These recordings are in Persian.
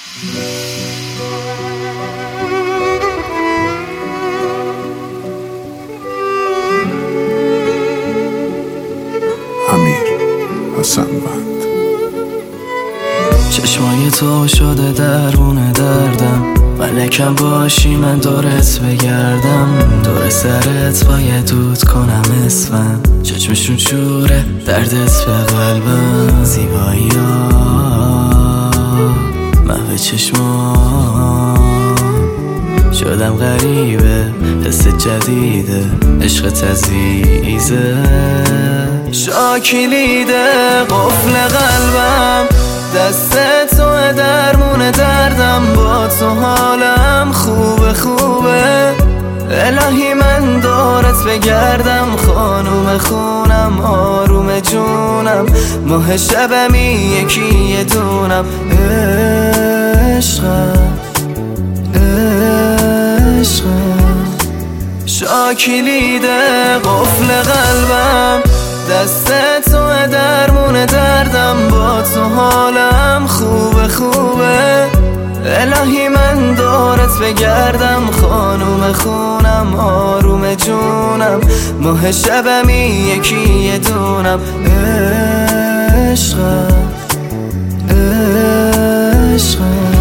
امیر حسن‌وند. چشمای تو شده درمون دردم، ملکم باشی من دورت بگردم، دور سرت باید دود کنم اسمم، چشمشون شوره دردت به قلبم، زیبایی ها محو چشمام، شدم غریبه حس جدیده عشقت عزیزه، شاکلیده قفل قلبم، دست تو درمون دردم، با تو حالم خوبه خوبه، الهی من دورت بگردم، خانوم خونم آروم جونم، ماه شبمی یکی یه دونم، عشقم عشقم، شاکلیده قفل قلبم، دست تو درمون دردم، با تو حالم خوبه خوبه، الهی من دورت بگردم، خانوم خونم آروم جونم، ماه شبمی یکی یه دونم، عشقم عشقم.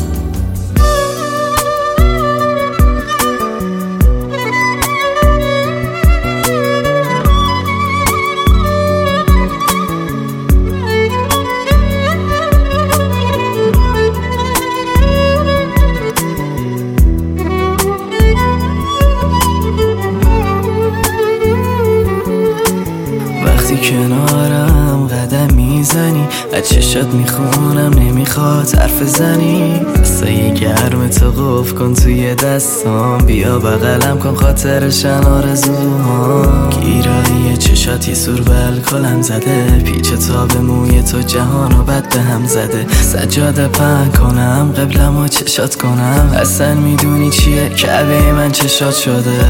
کنارم قدم میزنی، از چشات میخونم نمیخواد حرف زنی، دستای گرم تو قف کن توی دستام، بیا بغلم کن خاطرشن آرزوهام، گیرایی چشات یه سور بالکلم زده، پیچ تا به موی تو جهانو بد به هم زده، سجاده پهن کنم قبلم و چشات کنم، اصلا میدونی چیه کعبه من چشات شده،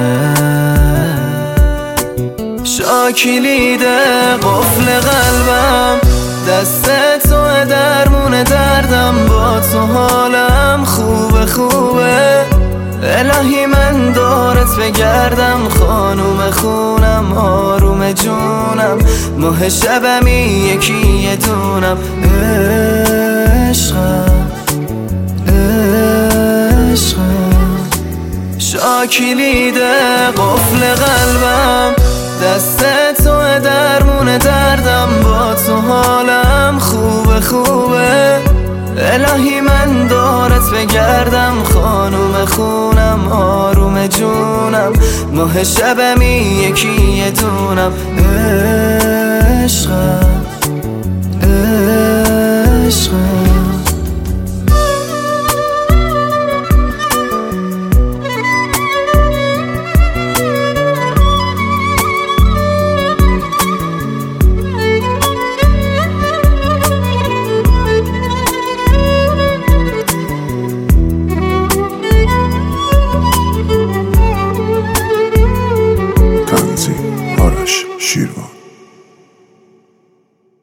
شاکلیده قفل قلبم، دست تو درمون دردم، با تو حالم خوبه خوبه، الهی من دورت بگردم، خانوم خونم آروم جونم، ماه شبمی یکی یه دونم، عشقم عشقم، شاکلیده قفل قلبم، دست تو درمون دردم، با تو حالم خوبه خوبه، الهی من دورت بگردم، خانوم خونم آروم جونم، ماه شبمی یکی یه دونم، عشقم